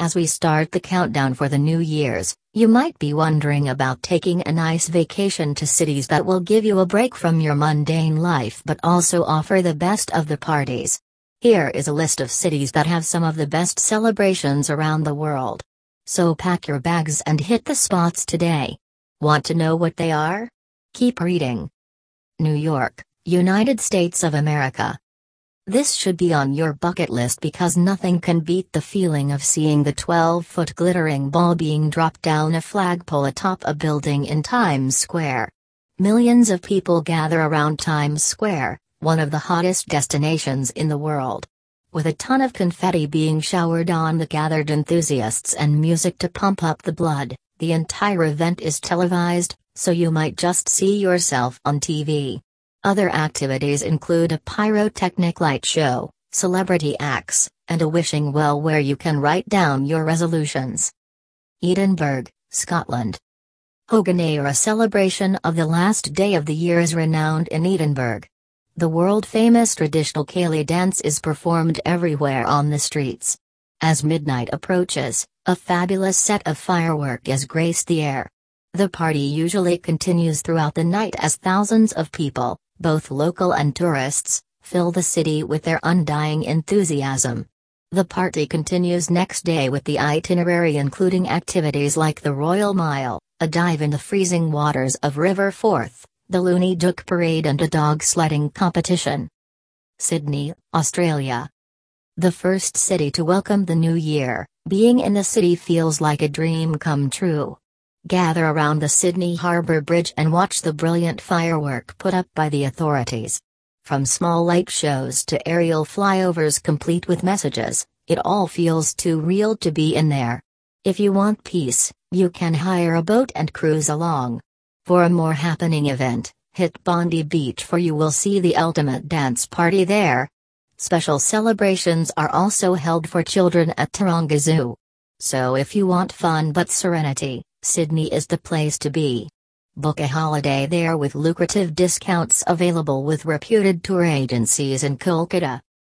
As we start the countdown for the New Year's, you might be wondering about taking a nice vacation to cities that will give you a break from your mundane life but also offer the best of the parties. Here is a list of cities that have some of the best celebrations around the world. So pack your bags and hit the spots today. Want to know what they are? Keep reading. New York, United States of America. This should be on your bucket list because nothing can beat the feeling of seeing the 12-foot glittering ball being dropped down a flagpole atop a building in Times Square. Millions of people gather around Times Square, one of the hottest destinations in the world. With a ton of confetti being showered on the gathered enthusiasts and music to pump up the blood, the entire event is televised, so you might just see yourself on TV. Other activities include a pyrotechnic light show, celebrity acts, and a wishing well where you can write down your resolutions. Edinburgh, Scotland. Hoganay, a celebration of the last day of the year, is renowned in Edinburgh. The world-famous traditional Cayley dance is performed everywhere on the streets. As midnight approaches, a fabulous set of fireworks grace the air. The party usually continues throughout the night as thousands of people, both local and tourists, fill the city with their undying enthusiasm. The party continues next day with the itinerary including activities like the Royal Mile, a dive in the freezing waters of River Forth, the Looney Duck Parade and a dog sledding competition. Sydney, Australia. The first city to welcome the new year, being in the city feels like a dream come true. Gather around the Sydney Harbour Bridge and watch the brilliant firework put up by the authorities. From small light shows to aerial flyovers complete with messages, it all feels too real to be in there. If you want peace, you can hire a boat and cruise along. For a more happening event, hit Bondi Beach for you will see the ultimate dance party there. Special celebrations are also held for children at Taronga Zoo. So if you want fun but serenity, Sydney is the place to be. Book a holiday there with lucrative discounts available with reputed tour agencies in Kolkata.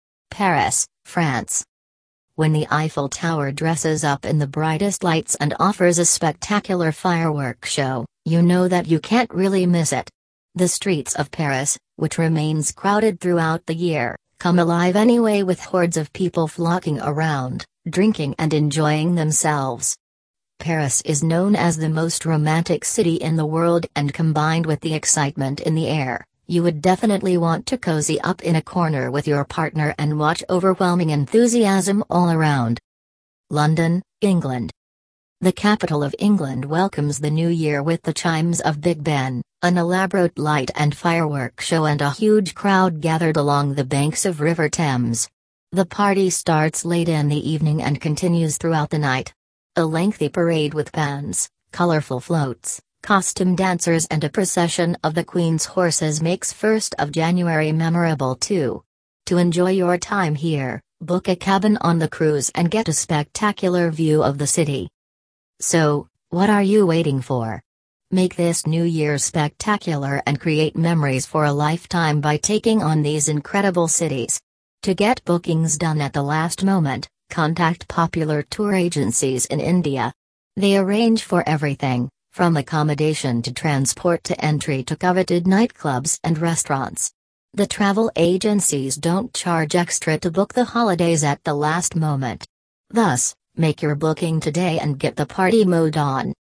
Paris, France. When the Eiffel Tower dresses up in the brightest lights and offers a spectacular fireworks show, you know that you can't really miss it. The streets of Paris, which remains crowded throughout the year, come alive anyway with hordes of people flocking around, drinking and enjoying themselves. Paris is known as the most romantic city in the world, and combined with the excitement in the air, you would definitely want to cozy up in a corner with your partner and watch overwhelming enthusiasm all around. London, England. The capital of England welcomes the new year with the chimes of Big Ben, an elaborate light and fireworks show and a huge crowd gathered along the banks of River Thames. The party starts late in the evening and continues throughout the night. A lengthy parade with bands, colorful floats, costume dancers and a procession of the Queen's horses makes 1st of January memorable too. To enjoy your time here, book a cabin on the cruise and get a spectacular view of the city. So, what are you waiting for? Make this New Year spectacular and create memories for a lifetime by taking on these incredible cities. To get bookings done at the last moment, contact popular tour agencies in India. They arrange for everything, from accommodation to transport to entry to coveted nightclubs and restaurants. The travel agencies don't charge extra to book the holidays at the last moment. Thus, make your booking today and get the party mode on.